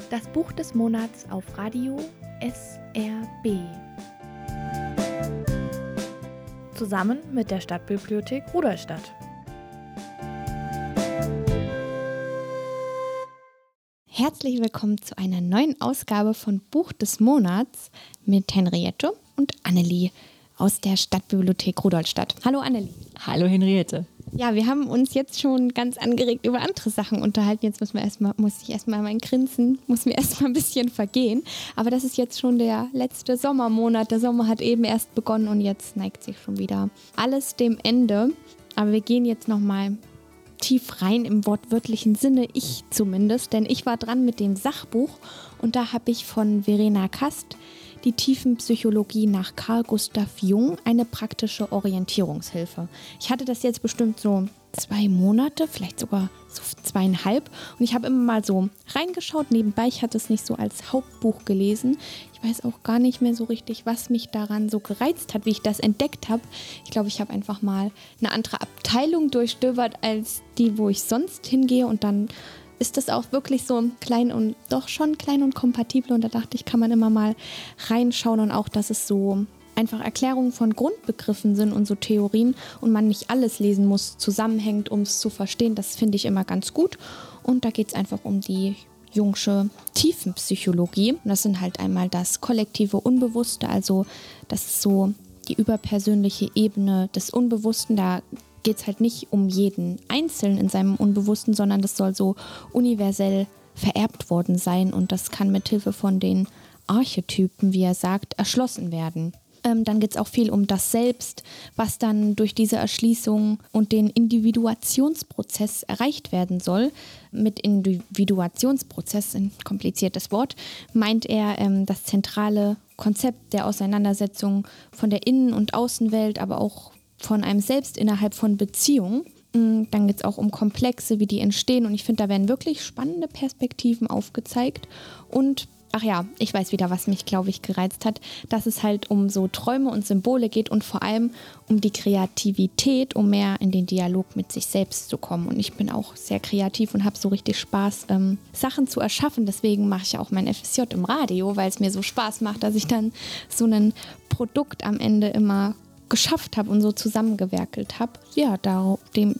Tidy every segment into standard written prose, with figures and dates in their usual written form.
Das Buch des Monats auf Radio SRB. Zusammen mit der Stadtbibliothek Rudolstadt. Herzlich willkommen zu einer neuen Ausgabe von Buch des Monats mit Henriette und Annelie aus der Stadtbibliothek Rudolstadt. Hallo Annelie. Hallo Henriette. Ja, wir haben uns jetzt schon ganz angeregt über andere Sachen unterhalten. Jetzt muss ich erstmal mein Grinsen, muss mir erstmal ein bisschen vergehen. Aber das ist jetzt schon der letzte Sommermonat. Der Sommer hat eben erst begonnen und jetzt neigt sich schon wieder alles dem Ende. Aber wir gehen jetzt nochmal tief rein im wortwörtlichen Sinne, ich zumindest. Denn ich war dran mit dem Sachbuch und da habe ich von Verena Kast die Tiefenpsychologie nach Carl Gustav Jung, eine praktische Orientierungshilfe. Ich hatte das jetzt bestimmt so 2 Monate, vielleicht sogar so 2,5. Und ich habe immer mal so reingeschaut nebenbei. Ich hatte es nicht so als Hauptbuch gelesen. Ich weiß auch gar nicht mehr so richtig, was mich daran so gereizt hat, wie ich das entdeckt habe. Ich glaube, ich habe einfach mal eine andere Abteilung durchstöbert als die, wo ich sonst hingehe. Und dann ist das auch wirklich so klein und doch schon klein und kompatibel. Und da dachte ich, kann man immer mal reinschauen und auch, dass es so einfach Erklärungen von Grundbegriffen sind und so Theorien und man nicht alles lesen muss, zusammenhängt, um es zu verstehen. Das finde ich immer ganz gut. Und da geht es einfach um die Jungsche Tiefenpsychologie. Und das sind halt einmal das kollektive Unbewusste, also das ist so die überpersönliche Ebene des Unbewussten. Da geht es halt nicht um jeden Einzelnen in seinem Unbewussten, sondern das soll so universell vererbt worden sein und das kann mithilfe von den Archetypen, wie er sagt, erschlossen werden. Dann geht es auch viel um das Selbst, was dann durch diese Erschließung und den Individuationsprozess erreicht werden soll. Mit Individuationsprozess, ein kompliziertes Wort, meint er das zentrale Konzept der Auseinandersetzung von der Innen- und Außenwelt, aber auch von einem selbst innerhalb von Beziehungen. Dann geht es auch um Komplexe, wie die entstehen und ich finde, da werden wirklich spannende Perspektiven aufgezeigt und ach ja, ich weiß wieder, was mich, glaube ich, gereizt hat, dass es halt um so Träume und Symbole geht und vor allem um die Kreativität, um mehr in den Dialog mit sich selbst zu kommen. Und ich bin auch sehr kreativ und habe so richtig Spaß, Sachen zu erschaffen. Deswegen mache ich auch mein FSJ im Radio, weil es mir so Spaß macht, dass ich dann so ein Produkt am Ende immer geschafft habe und so zusammengewerkelt habe. Ja, darum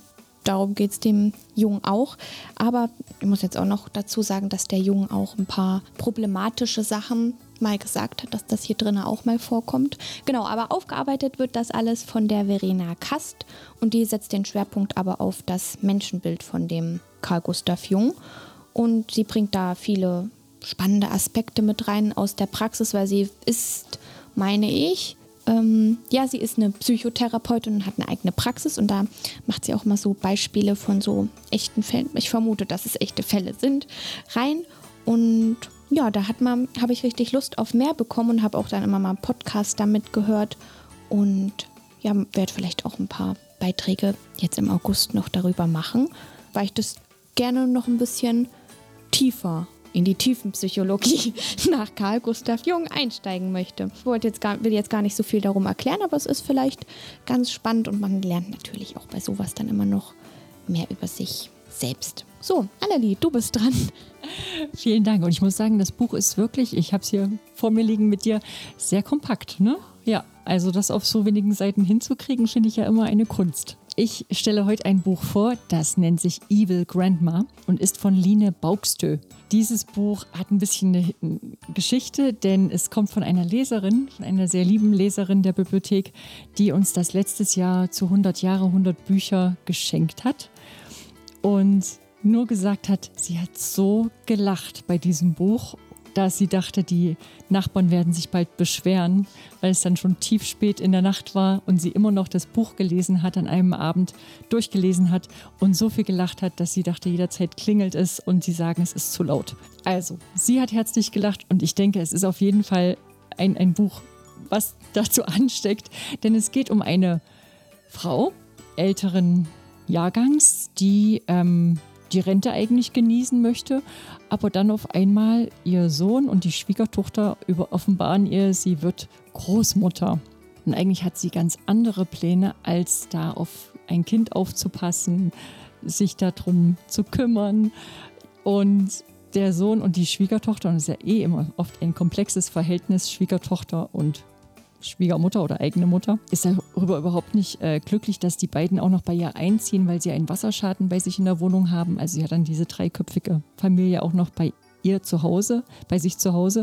geht es dem Jung auch. Aber ich muss jetzt auch noch dazu sagen, dass der Jung auch ein paar problematische Sachen mal gesagt hat, dass das hier drin auch mal vorkommt. Genau, aber aufgearbeitet wird das alles von der Verena Kast und die setzt den Schwerpunkt aber auf das Menschenbild von dem Carl Gustav Jung. Und sie bringt da viele spannende Aspekte mit rein aus der Praxis, weil sie ist, meine ich, sie ist eine Psychotherapeutin und hat eine eigene Praxis und da macht sie auch mal so Beispiele von so echten Fällen. Ich vermute, dass es echte Fälle sind, rein. Und ja, da habe ich richtig Lust auf mehr bekommen und habe auch dann immer mal einen Podcast damit gehört und ja, werde vielleicht auch ein paar Beiträge jetzt im August noch darüber machen, weil ich das gerne noch ein bisschen tiefer in die Tiefenpsychologie nach Carl Gustav Jung einsteigen möchte. Ich will jetzt gar nicht so viel darum erklären, aber es ist vielleicht ganz spannend und man lernt natürlich auch bei sowas dann immer noch mehr über sich selbst. So, Annelie, du bist dran. Vielen Dank und ich muss sagen, das Buch ist wirklich, ich habe es hier vor mir liegen mit dir, sehr kompakt, ne? Ja, also das auf so wenigen Seiten hinzukriegen, finde ich ja immer eine Kunst. Ich stelle heute ein Buch vor, das nennt sich Evil Grandma und ist von Line Baugstø. Dieses Buch hat ein bisschen eine Geschichte, denn es kommt von einer Leserin, von einer sehr lieben Leserin der Bibliothek, die uns das letztes Jahr zu 100 Jahre, 100 Bücher geschenkt hat und nur gesagt hat, sie hat so gelacht bei diesem Buch, dass sie dachte, die Nachbarn werden sich bald beschweren, weil es dann schon tief spät in der Nacht war und sie immer noch das Buch gelesen hat, an einem Abend durchgelesen hat und so viel gelacht hat, dass sie dachte, jederzeit klingelt es und sie sagen, es ist zu laut. Also, sie hat herzlich gelacht und ich denke, es ist auf jeden Fall ein Buch, was dazu ansteckt, denn es geht um eine Frau älteren Jahrgangs, die die Rente eigentlich genießen möchte, aber dann auf einmal ihr Sohn und die Schwiegertochter offenbaren ihr, sie wird Großmutter. Und eigentlich hat sie ganz andere Pläne, als da auf ein Kind aufzupassen, sich darum zu kümmern. Und der Sohn und die Schwiegertochter, und es ist ja immer oft ein komplexes Verhältnis, Schwiegertochter und Schwiegermutter oder eigene Mutter, ist darüber überhaupt nicht glücklich, dass die beiden auch noch bei ihr einziehen, weil sie einen Wasserschaden bei sich in der Wohnung haben. Also sie hat dann diese dreiköpfige Familie auch noch bei ihr zu Hause, bei sich zu Hause.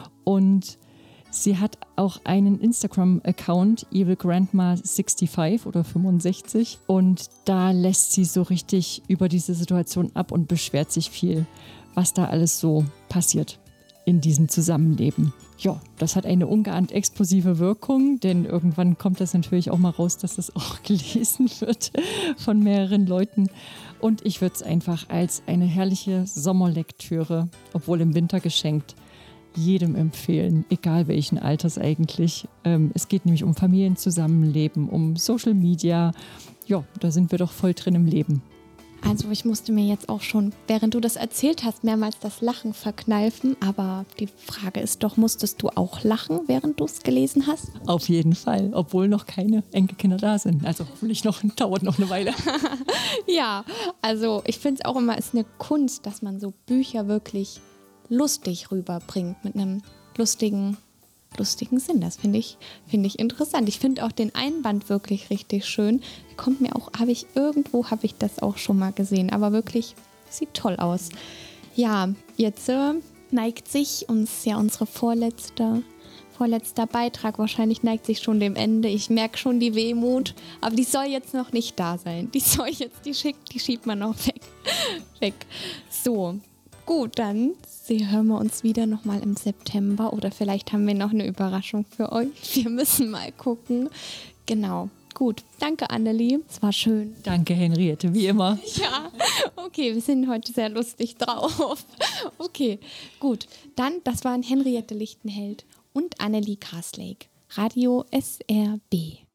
Und sie hat auch einen Instagram-Account, Evil Grandma 65 oder 65. Und da lässt sie so richtig über diese Situation ab und beschwert sich viel, was da alles so passiert in diesem Zusammenleben. Ja, das hat eine ungeahnt explosive Wirkung, denn irgendwann kommt das natürlich auch mal raus, dass das auch gelesen wird von mehreren Leuten. Und ich würde es einfach als eine herrliche Sommerlektüre, obwohl im Winter geschenkt, jedem empfehlen, egal welchen Alters eigentlich. Es geht nämlich um Familienzusammenleben, um Social Media. Ja, da sind wir doch voll drin im Leben. Also ich musste mir jetzt auch schon, während du das erzählt hast, mehrmals das Lachen verkneifen. Aber die Frage ist doch, musstest du auch lachen, während du es gelesen hast? Auf jeden Fall, obwohl noch keine Enkelkinder da sind. Also hoffentlich dauert noch eine Weile. Ja, also ich finde es auch immer, ist eine Kunst, dass man so Bücher wirklich lustig rüberbringt, mit einem lustigen Sinn. Das finde ich interessant. Ich finde auch den Einband wirklich richtig schön. Kommt mir auch, habe ich das auch schon mal gesehen, aber wirklich, sieht toll aus. Ja, jetzt neigt sich uns ja unsere vorletzter Beitrag, wahrscheinlich neigt sich schon dem Ende. Ich merke schon die Wehmut, aber die soll jetzt noch nicht da sein. Die schiebt man noch weg. So, gut, dann hören wir uns wieder nochmal im September oder vielleicht haben wir noch eine Überraschung für euch. Wir müssen mal gucken. Genau. Gut, danke Annelie, es war schön. Danke Henriette, wie immer. Ja, okay, wir sind heute sehr lustig drauf. Okay, gut, dann, das waren Henriette Lichtenheld und Annelie Graslake, Radio SRB.